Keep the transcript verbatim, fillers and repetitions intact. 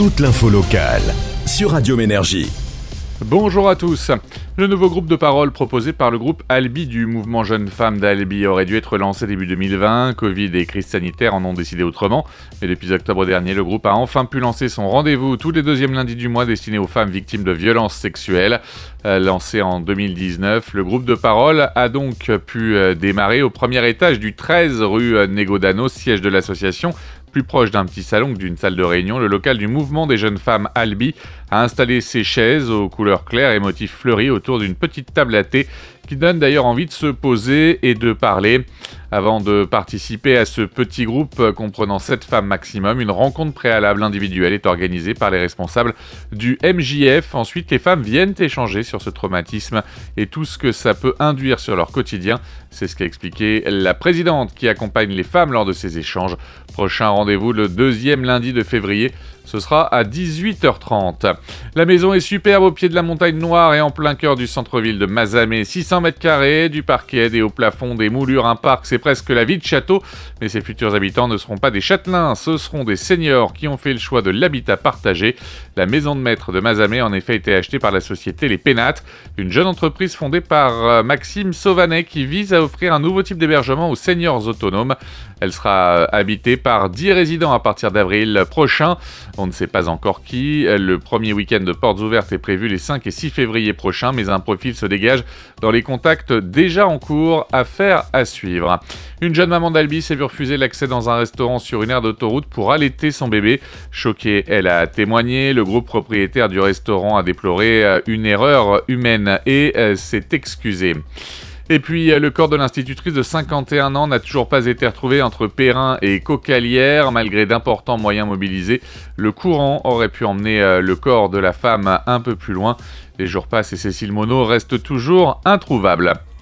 toute l'info locale sur Radio Ménergie. Bonjour à tous. Le nouveau groupe de parole proposé par le groupe Albi du mouvement Jeunes Femmes d'Albi aurait dû être lancé début deux mille vingt. Covid et crise sanitaire en ont décidé autrement. Mais depuis octobre dernier, le groupe a enfin pu lancer son rendez-vous tous les deuxièmes lundis du mois destiné aux femmes victimes de violences sexuelles. Euh, lancé en deux mille dix-neuf, le groupe de parole a donc pu euh, démarrer au premier étage du treize rue euh, Négodano, siège de l'association. Plus proche d'un petit salon que d'une salle de réunion, le local du mouvement des jeunes femmes Albi a installé ses chaises aux couleurs claires et motifs fleuris autour d'une petite table à thé qui donne d'ailleurs envie de se poser et de parler. Avant de participer à ce petit groupe comprenant sept femmes maximum, une rencontre préalable individuelle est organisée par les responsables du M J F. Ensuite, les femmes viennent échanger sur ce traumatisme et tout ce que ça peut induire sur leur quotidien. C'est ce qu'a expliqué la présidente qui accompagne les femmes lors de ces échanges. Prochain rendez-vous le deuxième lundi de février. Ce sera à dix-huit heures trente. La maison est superbe au pied de la montagne noire et en plein cœur du centre-ville de Mazamet. six cents mètres carrés, du parquet, des hauts plafonds, des moulures, un parc, c'est presque la vie de château. Mais ses futurs habitants ne seront pas des châtelains, ce seront des seniors qui ont fait le choix de l'habitat partagé. La maison de maître de Mazamet a en effet été achetée par la société Les Pénates, une jeune entreprise fondée par Maxime Sauvanet qui vise à offrir un nouveau type d'hébergement aux seniors autonomes. Elle sera habitée par dix résidents à partir d'avril prochain. On ne sait pas encore qui. Le premier week-end de portes ouvertes est prévu les cinq et six février prochains, mais un profil se dégage dans les contacts déjà en cours. Affaire à suivre. Une jeune maman d'Albi s'est vue refuser l'accès dans un restaurant sur une aire d'autoroute pour allaiter son bébé. Choquée, elle a témoigné. Le groupe propriétaire du restaurant a déploré une erreur humaine et s'est excusé. Et puis, le corps de l'institutrice de cinquante et un ans n'a toujours pas été retrouvé entre Perrin et Caucalière. Malgré d'importants moyens mobilisés, le courant aurait pu emmener le corps de la femme un peu plus loin. Les jours passent et Cécile Monod reste toujours introuvable.